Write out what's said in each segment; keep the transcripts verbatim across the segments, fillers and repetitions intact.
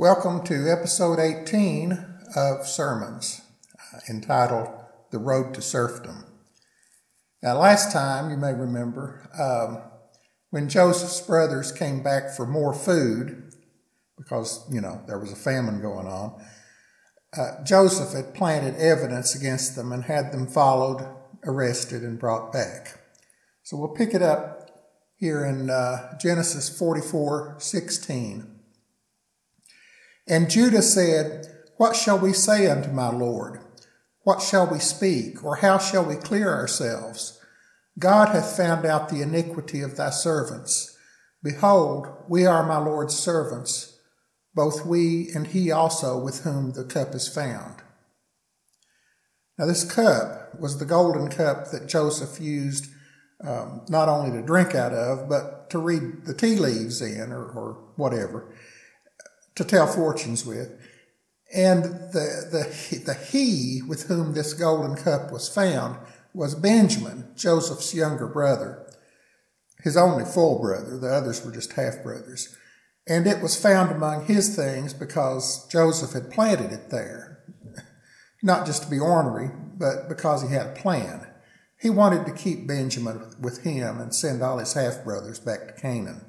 Welcome to episode eighteen of Sermons, uh, entitled The Road to Serfdom. Now, last time, you may remember, um, when Joseph's brothers came back for more food, because, you know, there was a famine going on, uh, Joseph had planted evidence against them and had them followed, arrested, and brought back. So we'll pick it up here in uh, Genesis forty-four sixteen. And Judah said, "What shall we say unto my Lord? What shall we speak, or how shall we clear ourselves? God hath found out the iniquity of thy servants. Behold, we are my Lord's servants, both we and he also with whom the cup is found." Now this cup was the golden cup that Joseph used um, not only to drink out of, but to read the tea leaves in, or, or whatever, to tell fortunes with. And the, the, the he with whom this golden cup was found was Benjamin, Joseph's younger brother, his only full brother. The others were just half-brothers. And it was found among his things because Joseph had planted it there, not just to be ornery, but because he had a plan. He wanted to keep Benjamin with him and send all his half-brothers back to Canaan.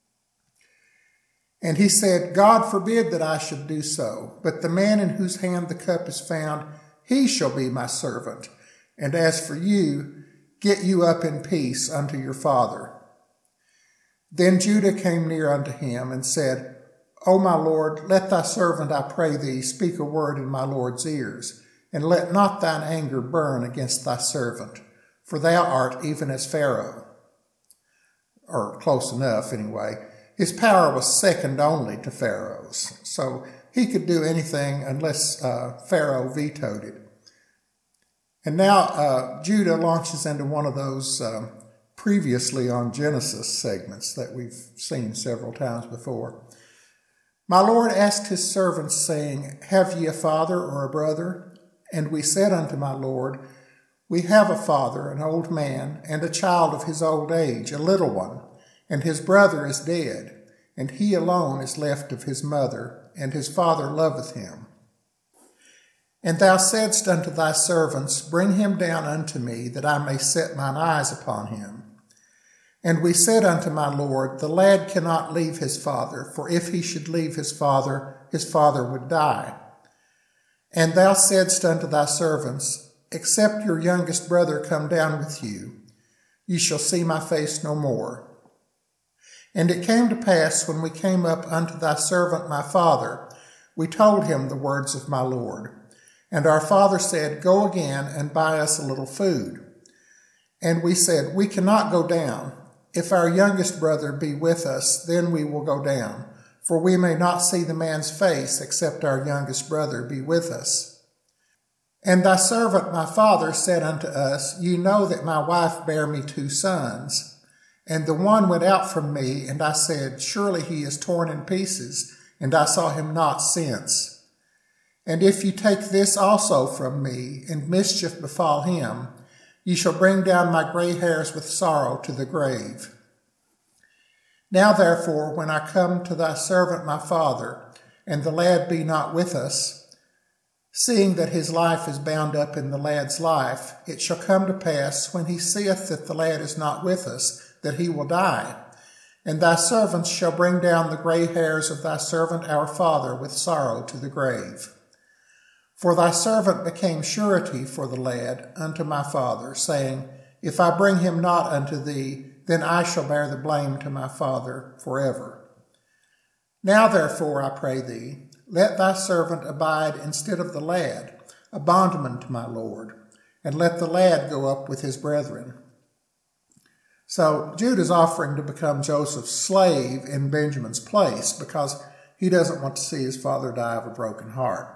And he said, "God forbid that I should do so, but the man in whose hand the cup is found, he shall be my servant. And as for you, get you up in peace unto your father." Then Judah came near unto him and said, "O my Lord, let thy servant, I pray thee, speak a word in my Lord's ears, and let not thine anger burn against thy servant, for thou art even as Pharaoh." Or close enough, anyway. His power was second only to Pharaoh's, so he could do anything unless uh, Pharaoh vetoed it. And now uh, Judah launches into one of those um, previously on Genesis segments that we've seen several times before. "My Lord asked his servants, saying, Have ye a father or a brother? And we said unto my Lord, We have a father, an old man, and a child of his old age, a little one. And his brother is dead, and he alone is left of his mother, and his father loveth him. And thou saidst unto thy servants, Bring him down unto me, that I may set mine eyes upon him. And we said unto my Lord, The lad cannot leave his father, for if he should leave his father, his father would die. And thou saidst unto thy servants, Except your youngest brother come down with you, ye shall see my face no more. And it came to pass, when we came up unto thy servant my father, we told him the words of my Lord. And our father said, Go again and buy us a little food. And we said, We cannot go down. If our youngest brother be with us, then we will go down, for we may not see the man's face, except our youngest brother be with us. And thy servant my father said unto us, Ye know that my wife bare me two sons. And the one went out from me, and I said, Surely he is torn in pieces, and I saw him not since. And if ye take this also from me, and mischief befall him, ye shall bring down my gray hairs with sorrow to the grave. Now therefore, when I come to thy servant my father, and the lad be not with us, seeing that his life is bound up in the lad's life, it shall come to pass, when he seeth that the lad is not with us, that he will die. And thy servants shall bring down the gray hairs of thy servant our father with sorrow to the grave. For thy servant became surety for the lad unto my father, saying, If I bring him not unto thee, then I shall bear the blame to my father forever. Now therefore, I pray thee, let thy servant abide instead of the lad, a bondman to my Lord, and let the lad go up with his brethren." So Judah's offering to become Joseph's slave in Benjamin's place because he doesn't want to see his father die of a broken heart.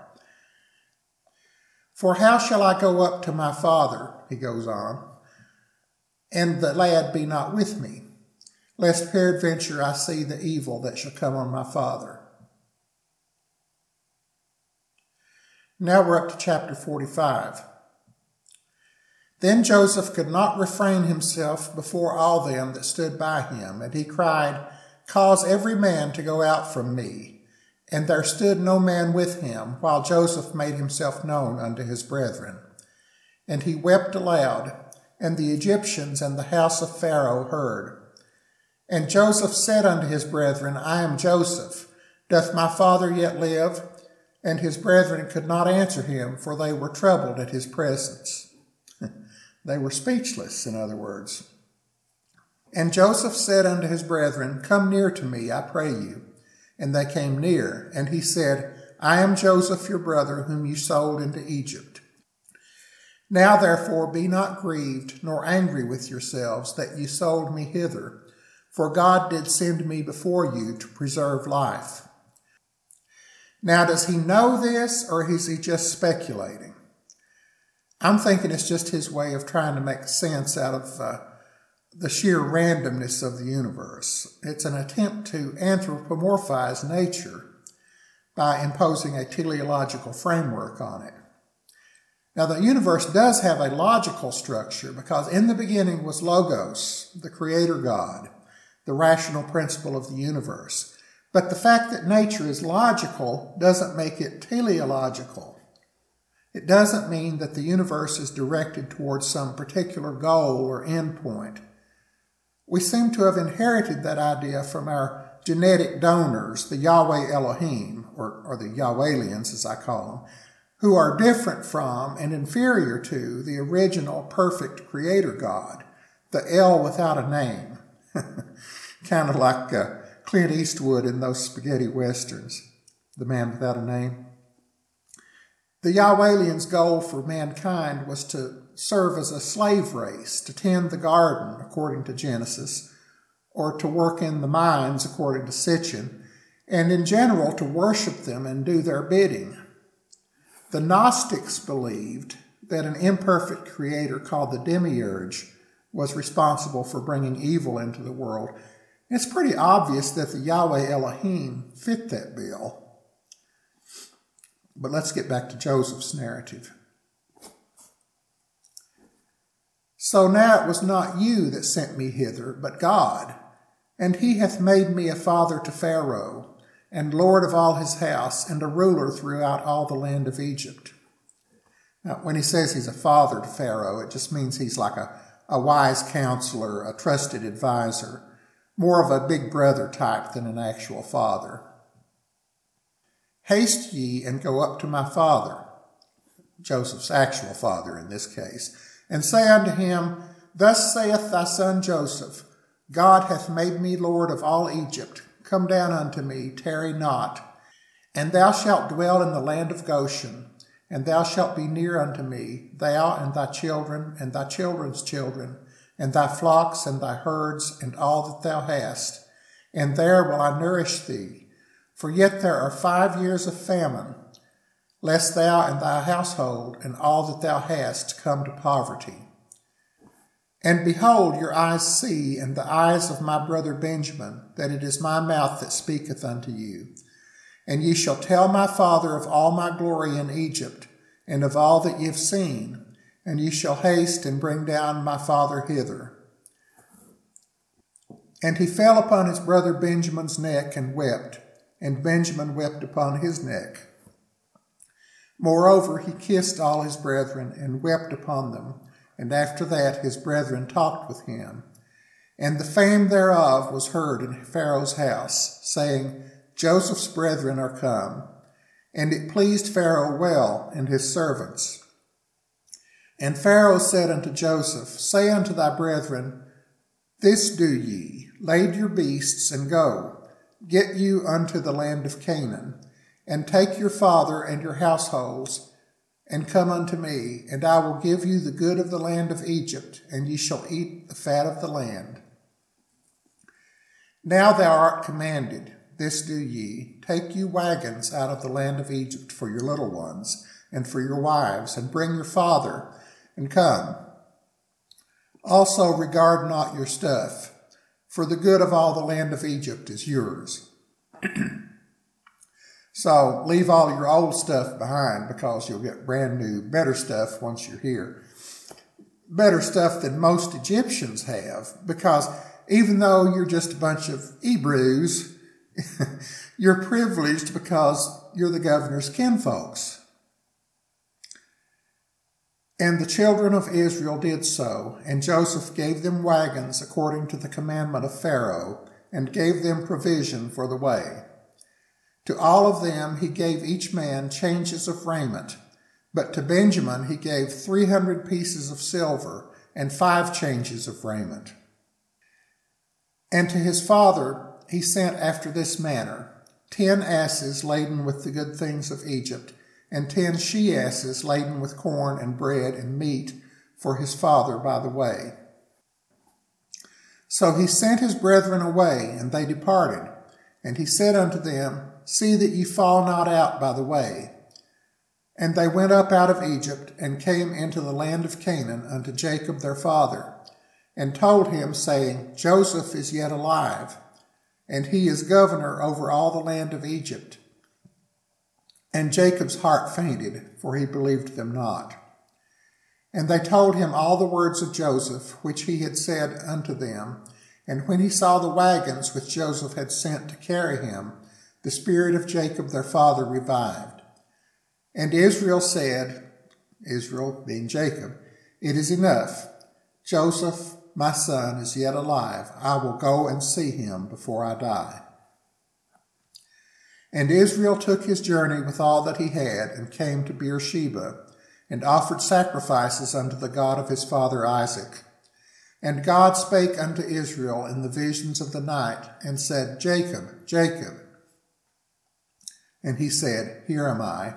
"For how shall I go up to my father," he goes on, "and the lad be not with me, lest peradventure I see the evil that shall come on my father?" Now we're up to chapter forty-five. Then Joseph could not refrain himself before all them that stood by him, and he cried, Cause every man to go out from me. And there stood no man with him, while Joseph made himself known unto his brethren. And he wept aloud, and the Egyptians and the house of Pharaoh heard. And Joseph said unto his brethren, I am Joseph. Doth my father yet live? And his brethren could not answer him, for they were troubled at his presence. They were speechless, in other words. And Joseph said unto his brethren, Come near to me, I pray you. And they came near, and he said, I am Joseph your brother, whom you sold into Egypt. Now therefore be not grieved, nor angry with yourselves, that ye sold me hither, for God did send me before you to preserve life. Now does he know this, or is he just speculating? I'm thinking it's just his way of trying to make sense out of uh, the sheer randomness of the universe. It's an attempt to anthropomorphize nature by imposing a teleological framework on it. Now, the universe does have a logical structure because in the beginning was Logos, the creator God, the rational principle of the universe. But the fact that nature is logical doesn't make it teleological. It doesn't mean that the universe is directed towards some particular goal or endpoint. We seem to have inherited that idea from our genetic donors, the Yahweh Elohim, or, or the Yahwehlians as I call them, who are different from and inferior to the original perfect creator God, the El without a name. Kind of like uh, Clint Eastwood in those spaghetti westerns, the man without a name. The Yahwehlians' goal for mankind was to serve as a slave race, to tend the garden, according to Genesis, or to work in the mines, according to Sitchin, and in general to worship them and do their bidding. The Gnostics believed that an imperfect creator called the Demiurge was responsible for bringing evil into the world. It's pretty obvious that the Yahweh Elohim fit that bill. But let's get back to Joseph's narrative. So now it was not you that sent me hither, but God, and he hath made me a father to Pharaoh, and lord of all his house, and a ruler throughout all the land of Egypt. Now, when he says he's a father to Pharaoh, it just means he's like a, a wise counselor, a trusted advisor, more of a big brother type than an actual father. Haste ye and go up to my father, Joseph's actual father in this case, and say unto him, Thus saith thy son Joseph, God hath made me lord of all Egypt. Come down unto me, tarry not. And thou shalt dwell in the land of Goshen, and thou shalt be near unto me, thou and thy children, and thy children's children, and thy flocks, and thy herds, and all that thou hast. And there will I nourish thee. For yet there are five years of famine, lest thou and thy household and all that thou hast come to poverty. And behold, your eyes see, and the eyes of my brother Benjamin, that it is my mouth that speaketh unto you. And ye shall tell my father of all my glory in Egypt, and of all that ye have seen, and ye shall haste and bring down my father hither. And he fell upon his brother Benjamin's neck and wept, and Benjamin wept upon his neck. Moreover, he kissed all his brethren and wept upon them, and after that his brethren talked with him. And the fame thereof was heard in Pharaoh's house, saying, Joseph's brethren are come. And it pleased Pharaoh well and his servants. And Pharaoh said unto Joseph, Say unto thy brethren, This do ye, lade your beasts and go. Get you unto the land of Canaan, and take your father and your households, and come unto me, and I will give you the good of the land of Egypt, and ye shall eat the fat of the land. Now thou art commanded, this do ye, take you wagons out of the land of Egypt for your little ones, and for your wives, and bring your father, and come. Also regard not your stuff, for the good of all the land of Egypt is yours. So leave all your old stuff behind, because you'll get brand new, better stuff once you're here. Better stuff than most Egyptians have, because even though you're just a bunch of Hebrews, You're privileged because you're the governor's kinfolks. And the children of Israel did so, and Joseph gave them wagons according to the commandment of Pharaoh, and gave them provision for the way. To all of them he gave each man changes of raiment, but to Benjamin he gave three hundred pieces of silver and five changes of raiment. And to his father he sent after this manner, ten asses laden with the good things of Egypt, and ten she-asses laden with corn and bread and meat for his father by the way. So he sent his brethren away, and they departed. And he said unto them, See that ye fall not out by the way. And they went up out of Egypt, and came into the land of Canaan unto Jacob their father, and told him, saying, Joseph is yet alive, and he is governor over all the land of Egypt. And Jacob's heart fainted, for he believed them not. And they told him all the words of Joseph, which he had said unto them. And when he saw the wagons which Joseph had sent to carry him, the spirit of Jacob their father revived. And Israel said, Israel being Jacob, It is enough. Joseph, my son, is yet alive. I will go and see him before I die. And Israel took his journey with all that he had, and came to Beersheba, and offered sacrifices unto the God of his father Isaac. And God spake unto Israel in the visions of the night, and said, Jacob, Jacob. And he said, Here am I.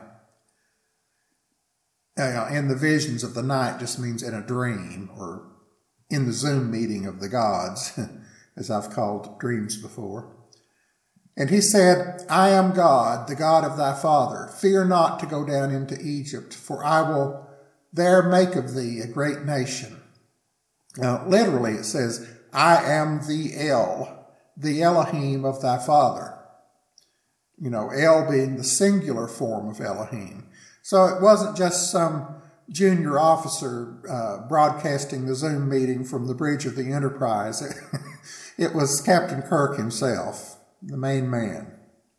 Uh, in the visions of the night just means in a dream, or in the Zoom meeting of the gods, as I've called dreams before. And he said, I am God, the God of thy father. Fear not to go down into Egypt, for I will there make of thee a great nation. Now, literally it says, I am the El, the Elohim of thy father. You know, El being the singular form of Elohim. So it wasn't just some junior officer uh, broadcasting the Zoom meeting from the bridge of the Enterprise. It, it was Captain Kirk himself, the main man.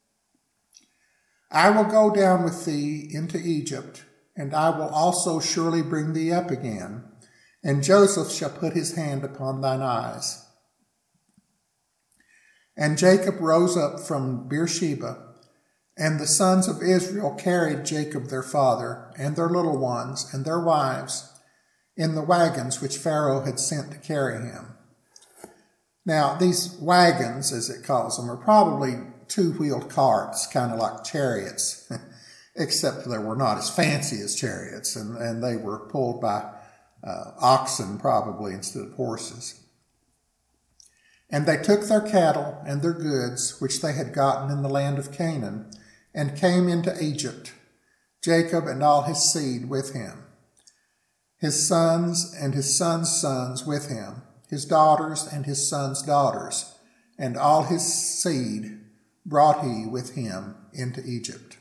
I will go down with thee into Egypt, and I will also surely bring thee up again, and Joseph shall put his hand upon thine eyes. And Jacob rose up from Beersheba, and the sons of Israel carried Jacob their father, and their little ones, and their wives, in the wagons which Pharaoh had sent to carry him. Now, these wagons, as it calls them, are probably two-wheeled carts, kind of like chariots, except they were not as fancy as chariots, and, and they were pulled by uh, oxen probably instead of horses. And they took their cattle and their goods, which they had gotten in the land of Canaan, and came into Egypt, Jacob and all his seed with him, his sons and his sons' sons with him, his daughters and his sons' daughters, and all his seed brought he with him into Egypt.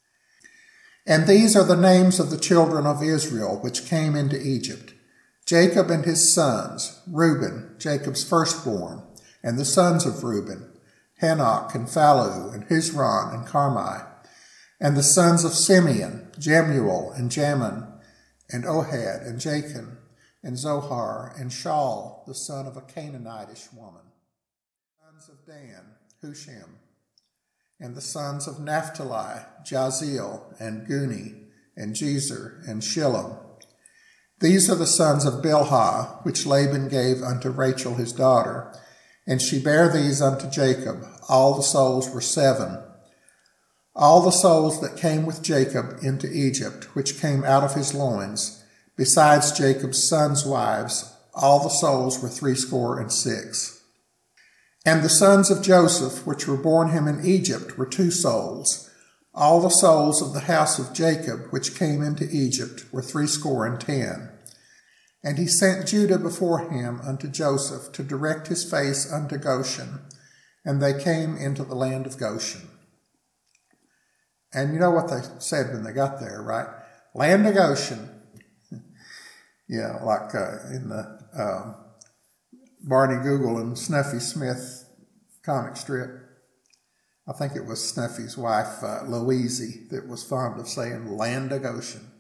And these are the names of the children of Israel which came into Egypt: Jacob and his sons, Reuben, Jacob's firstborn, and the sons of Reuben, Hanoch and Phallu and Hezron and Carmi, and the sons of Simeon, Jemuel and Jamin, and Ohad and Jachin, and Zohar, and Shaul, the son of a Canaanitish woman. Sons of Dan, Hushim, and the sons of Naphtali, Jaziel, and Guni, and Jezer, and Shillem. These are the sons of Bilhah, which Laban gave unto Rachel his daughter, and she bare these unto Jacob. All the souls were seven. All the souls that came with Jacob into Egypt, which came out of his loins, besides Jacob's sons' wives, all the souls were threescore and six. And the sons of Joseph, which were born him in Egypt, were two souls. All the souls of the house of Jacob, which came into Egypt, were threescore and ten. And he sent Judah before him unto Joseph to direct his face unto Goshen, and they came into the land of Goshen. And you know what they said when they got there, right? Land of Goshen. Yeah, like uh, in the um, Barney Google and Snuffy Smith comic strip. I think it was Snuffy's wife, uh, Louise, that was fond of saying land of Goshen.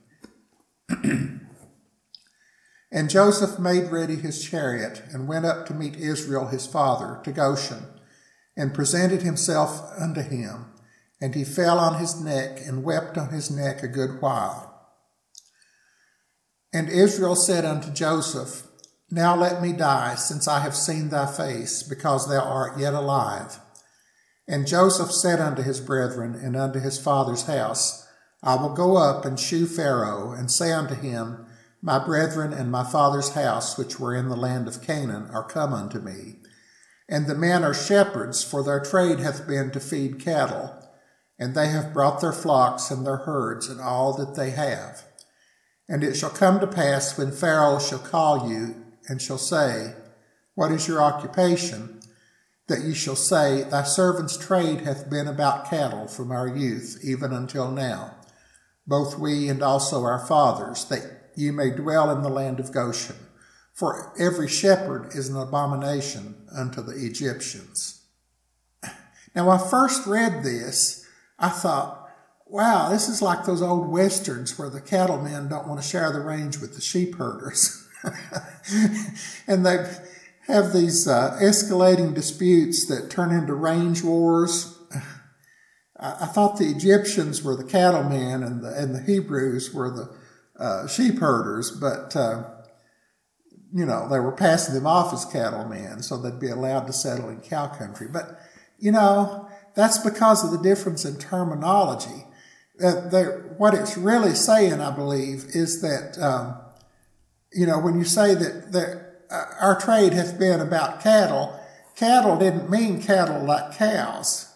And Joseph made ready his chariot and went up to meet Israel his father to Goshen, and presented himself unto him. And he fell on his neck and wept on his neck a good while. And Israel said unto Joseph, Now let me die, since I have seen thy face, because thou art yet alive. And Joseph said unto his brethren and unto his father's house, I will go up and shew Pharaoh, and say unto him, My brethren and my father's house, which were in the land of Canaan, are come unto me. And the men are shepherds, for their trade hath been to feed cattle. And they have brought their flocks and their herds and all that they have. And it shall come to pass, when Pharaoh shall call you, and shall say, What is your occupation? That ye shall say, Thy servant's trade hath been about cattle from our youth, even until now, both we and also our fathers, that ye may dwell in the land of Goshen. For every shepherd is an abomination unto the Egyptians. Now, when I first read this, I thought, wow, this is like those old westerns where the cattlemen don't want to share the range with the sheep herders. And they have these uh, escalating disputes that turn into range wars. I, I thought the Egyptians were the cattlemen and the, and the Hebrews were the uh, sheep herders, but, uh, you know, they were passing them off as cattlemen so they'd be allowed to settle in cow country. But, you know, that's because of the difference in terminology. Uh, what it's really saying, I believe, is that, um, you know, when you say that, that uh, our trade hath been about cattle, cattle didn't mean cattle like cows.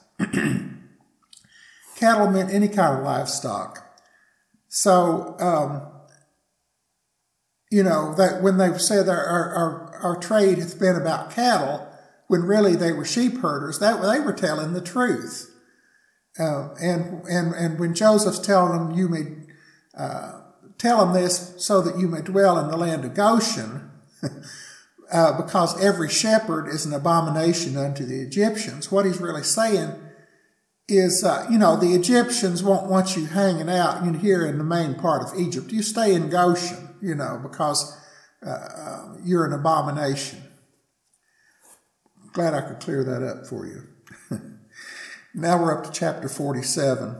Cattle meant any kind of livestock. So, um, you know, that when they said our, our, our trade hath been about cattle, when really they were sheep herders, that they were telling the truth. Uh, and and and when Joseph's telling them, you may uh, tell them this so that you may dwell in the land of Goshen, uh, because every shepherd is an abomination unto the Egyptians. What he's really saying is, uh, you know, the Egyptians won't want you hanging out in here in the main part of Egypt. You stay in Goshen, you know, because uh, uh, you're an abomination. Glad I could clear that up for you. Now we're up to chapter forty-seven.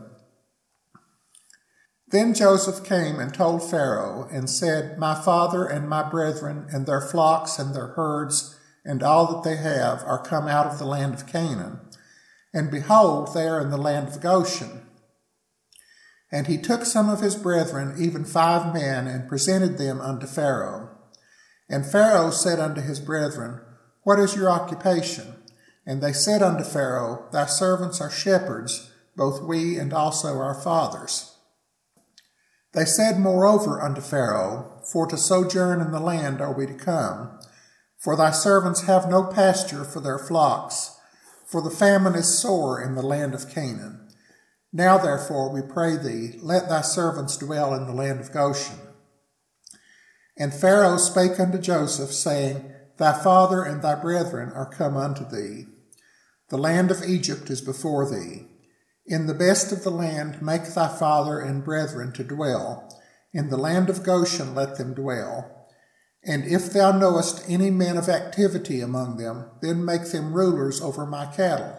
Then Joseph came and told Pharaoh and said, My father and my brethren and their flocks and their herds and all that they have are come out of the land of Canaan. And behold, they are in the land of Goshen. And he took some of his brethren, even five men, and presented them unto Pharaoh. And Pharaoh said unto his brethren, What is your occupation? And they said unto Pharaoh, Thy servants are shepherds, both we and also our fathers. They said moreover unto Pharaoh, For to sojourn in the land are we to come, for thy servants have no pasture for their flocks, for the famine is sore in the land of Canaan. Now therefore, we pray thee, let thy servants dwell in the land of Goshen. And Pharaoh spake unto Joseph, saying, Thy father and thy brethren are come unto thee. The land of Egypt is before thee. In the best of the land make thy father and brethren to dwell. In the land of Goshen let them dwell. And if thou knowest any men of activity among them, then make them rulers over my cattle.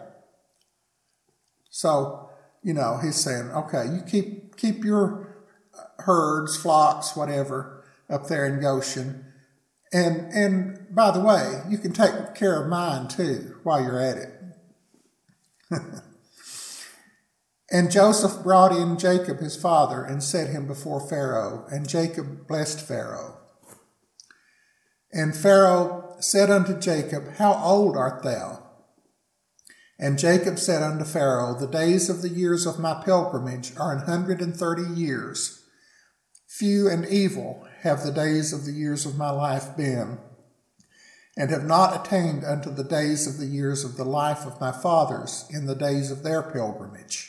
So, you know, he's saying, okay, you keep keep your herds, flocks, whatever, up there in Goshen. And and by the way, you can take care of mine too while you're at it. And Joseph brought in Jacob his father and set him before Pharaoh, and Jacob blessed Pharaoh. And Pharaoh said unto Jacob, How old art thou? And Jacob said unto Pharaoh, The days of the years of my pilgrimage are an hundred and thirty years. Few and evil have the days of the years of my life been, and have not attained unto the days of the years of the life of my fathers in the days of their pilgrimage.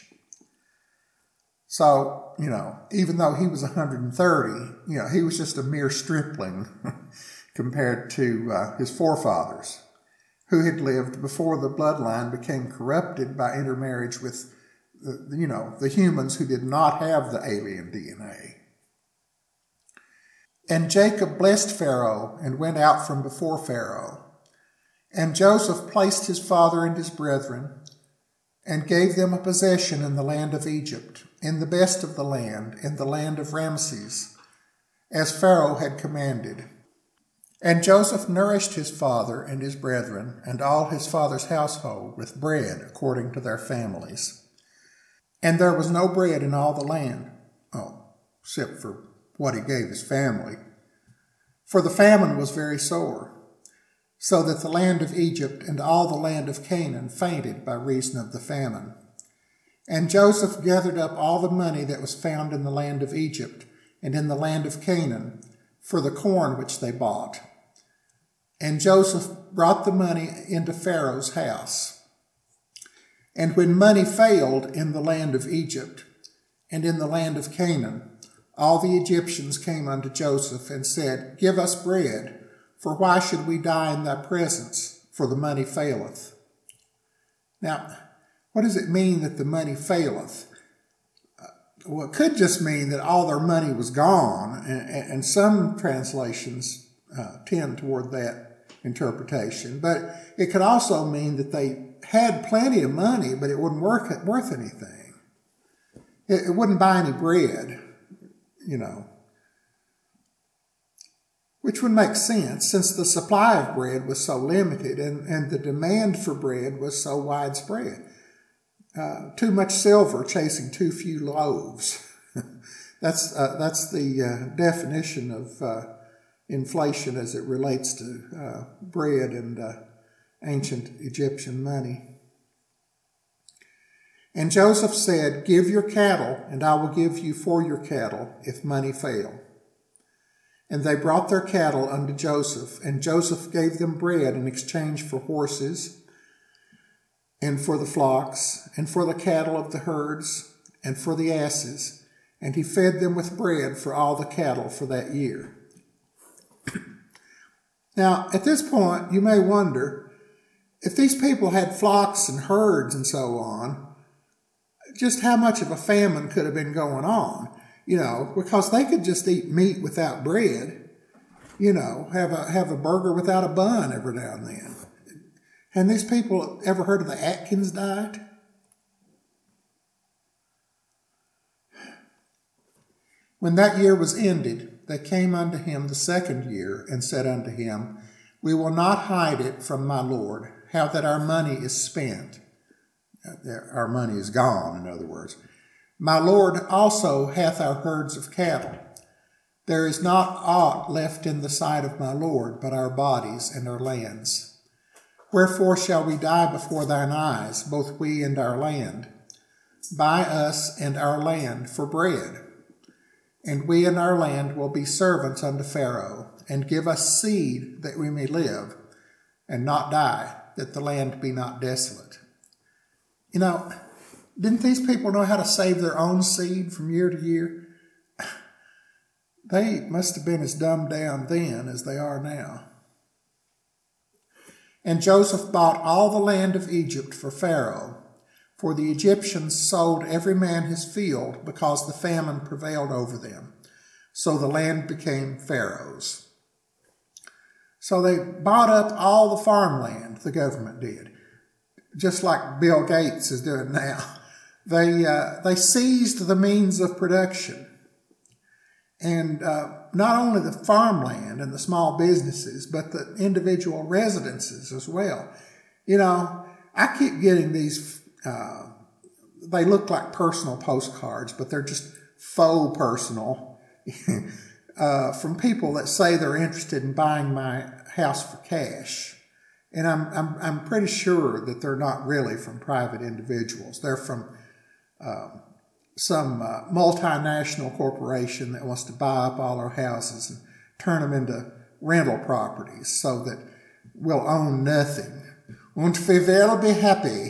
So, you know, even though he was one hundred thirty, you know, he was just a mere stripling compared to uh, his forefathers. who had lived before the bloodline became corrupted by intermarriage with, the, you know, the humans who did not have the alien D N A. And Jacob blessed Pharaoh and went out from before Pharaoh. And Joseph placed his father and his brethren and gave them a possession in the land of Egypt, in the best of the land, in the land of Ramses, as Pharaoh had commanded. And Joseph nourished his father and his brethren and all his father's household with bread according to their families. And there was no bread in all the land, oh, except for what he gave his family. For the famine was very sore, so that the land of Egypt and all the land of Canaan fainted by reason of the famine. And Joseph gathered up all the money that was found in the land of Egypt and in the land of Canaan for the corn which they bought. And Joseph brought the money into Pharaoh's house. And when money failed in the land of Egypt and in the land of Canaan, all the Egyptians came unto Joseph and said, Give us bread, for why should we die in thy presence? For the money faileth. Now, what does it mean that the money faileth? Uh, well, it could just mean that all their money was gone, and, and some translations uh, tend toward that interpretation. But it could also mean that they had plenty of money, but it wouldn't work, worth anything. It, it wouldn't buy any bread. You know, which would make sense since the supply of bread was so limited and, and the demand for bread was so widespread. Uh, too much silver chasing too few loaves. that's uh, that's the uh, definition of uh, inflation as it relates to uh, bread and uh, ancient Egyptian money. And Joseph said, Give your cattle, and I will give you for your cattle, if money fail. And they brought their cattle unto Joseph, and Joseph gave them bread in exchange for horses, and for the flocks, and for the cattle of the herds, and for the asses, and he fed them with bread for all the cattle for that year. Now, at this point, you may wonder, if these people had flocks and herds and so on, just how much of a famine could have been going on, you know, because they could just eat meat without bread, you know, have a have a burger without a bun every now and then. And these people ever heard of the Atkins diet? When that year was ended, they came unto him the second year and said unto him, We will not hide it from my Lord, how that our money is spent. Our money is gone, in other words. My Lord also hath our herds of cattle. There is not aught left in the sight of my Lord, but our bodies and our lands. Wherefore shall we die before thine eyes, both we and our land? Buy us and our land for bread. And we and our land will be servants unto Pharaoh, and give us seed that we may live, and not die, that the land be not desolate. You know, didn't these people know how to save their own seed from year to year? They must have been as dumbed down then as they are now. And Joseph bought all the land of Egypt for Pharaoh, for the Egyptians sold every man his field because the famine prevailed over them. So the land became Pharaoh's. So they bought up all the farmland, the government did, just like Bill Gates is doing now. They uh, they seized the means of production. And uh, not only the farmland and the small businesses, but the individual residences as well. You know, I keep getting these, uh, they look like personal postcards, but they're just faux personal, uh, from people that say they're interested in buying my house for cash. And I'm, I'm, I'm pretty sure that they're not really from private individuals. They're from um, some uh, multinational corporation that wants to buy up all our houses and turn them into rental properties so that we'll own nothing. Und we will be happy.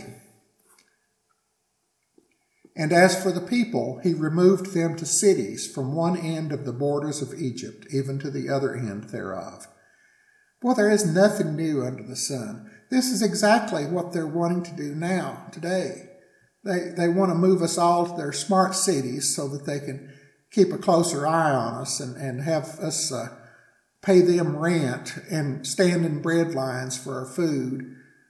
And as for the people, he removed them to cities from one end of the borders of Egypt, even to the other end thereof. Well, there is nothing new under the sun. this is exactly what they're wanting to do now, today. They, they want to move us all to their smart cities so that they can keep a closer eye on us and, and have us uh, pay them rent and stand in bread lines for our food.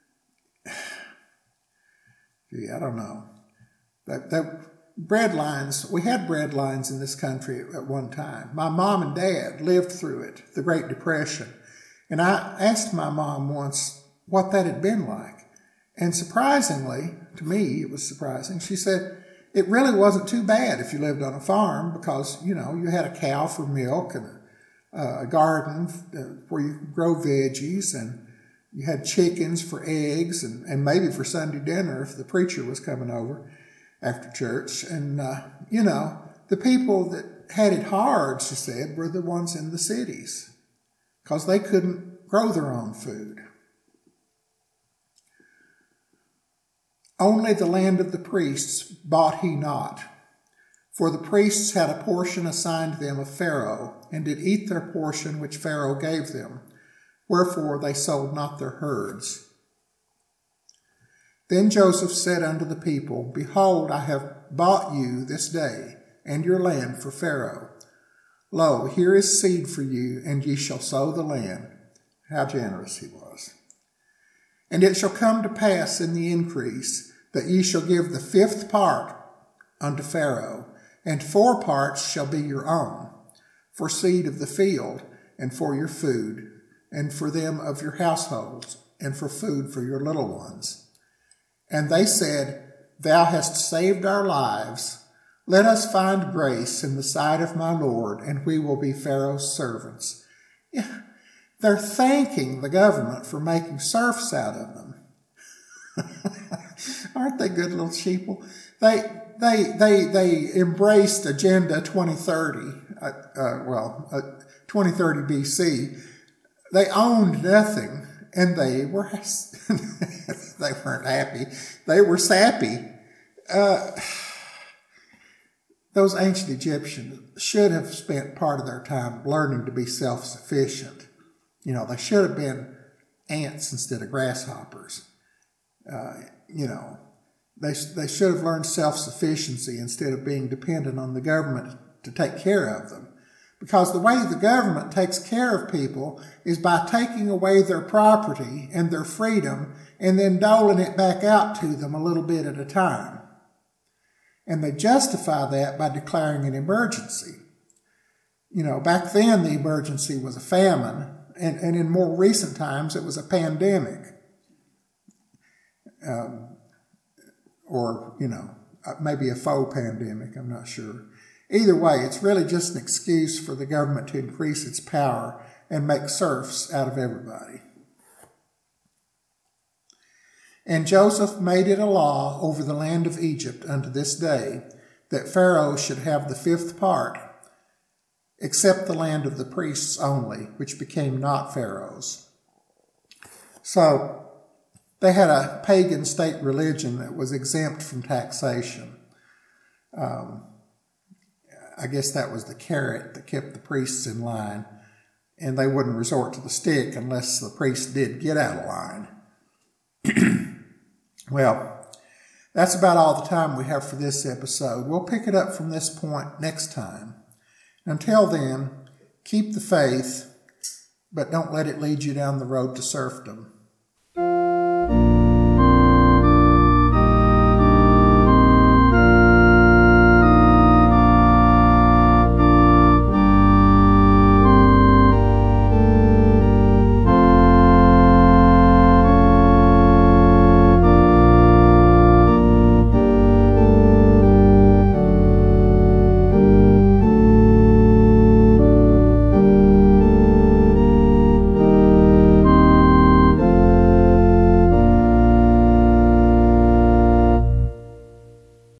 Gee, I don't know. That, that bread lines, we had bread lines in this country at one time. My mom and dad lived through it, the Great Depression. And I asked my mom once what that had been like. And surprisingly, to me, it was surprising, she said it really wasn't too bad if you lived on a farm because, you know, you had a cow for milk and a, a garden where you could grow veggies, and you had chickens for eggs and, and maybe for Sunday dinner if the preacher was coming over after church. And, uh, you know, the people that had it hard, she said, were the ones in the cities because they couldn't grow their own food. Only the land of the priests bought he not, for the priests had a portion assigned them of Pharaoh, and did eat their portion which Pharaoh gave them, wherefore they sold not their herds. Then Joseph said unto the people, Behold, I have bought you this day, and your land for Pharaoh. Lo, here is seed for you, and ye shall sow the land. How generous he was. And it shall come to pass in the increase that ye shall give the fifth part unto Pharaoh, and four parts shall be your own, for seed of the field, and for your food, and for them of your households, and for food for your little ones. And they said, Thou hast saved our lives. Let us find grace in the sight of my Lord, and we will be Pharaoh's servants. Yeah. They're thanking the government for making serfs out of them. Aren't they good little sheeple? They they they they embraced Agenda twenty thirty. Uh, uh, well, uh, twenty thirty B C. They owned nothing, and they were they weren't happy. They were sappy. Uh, those ancient Egyptians should have spent part of their time learning to be self-sufficient. You know, they should have been ants instead of grasshoppers. Uh, you know, they they should have learned self-sufficiency instead of being dependent on the government to take care of them. Because the way the government takes care of people is by taking away their property and their freedom and then doling it back out to them a little bit at a time. And they justify that by declaring an emergency. You know, back then the emergency was a famine. And, and in more recent times, it was a pandemic. Um, or, you know, maybe a faux pandemic, I'm not sure. Either way, it's really just an excuse for the government to increase its power and make serfs out of everybody. And Joseph made it a law over the land of Egypt unto this day that Pharaoh should have the fifth part, except the land of the priests only, which became not Pharaoh's. So they had a pagan state religion that was exempt from taxation. Um, I guess that was the carrot that kept the priests in line, and they wouldn't resort to the stick unless the priest did get out of line. Well, that's about all the time we have for this episode. We'll pick it up from this point next time. Until then, keep the faith, but don't let it lead you down the road to serfdom.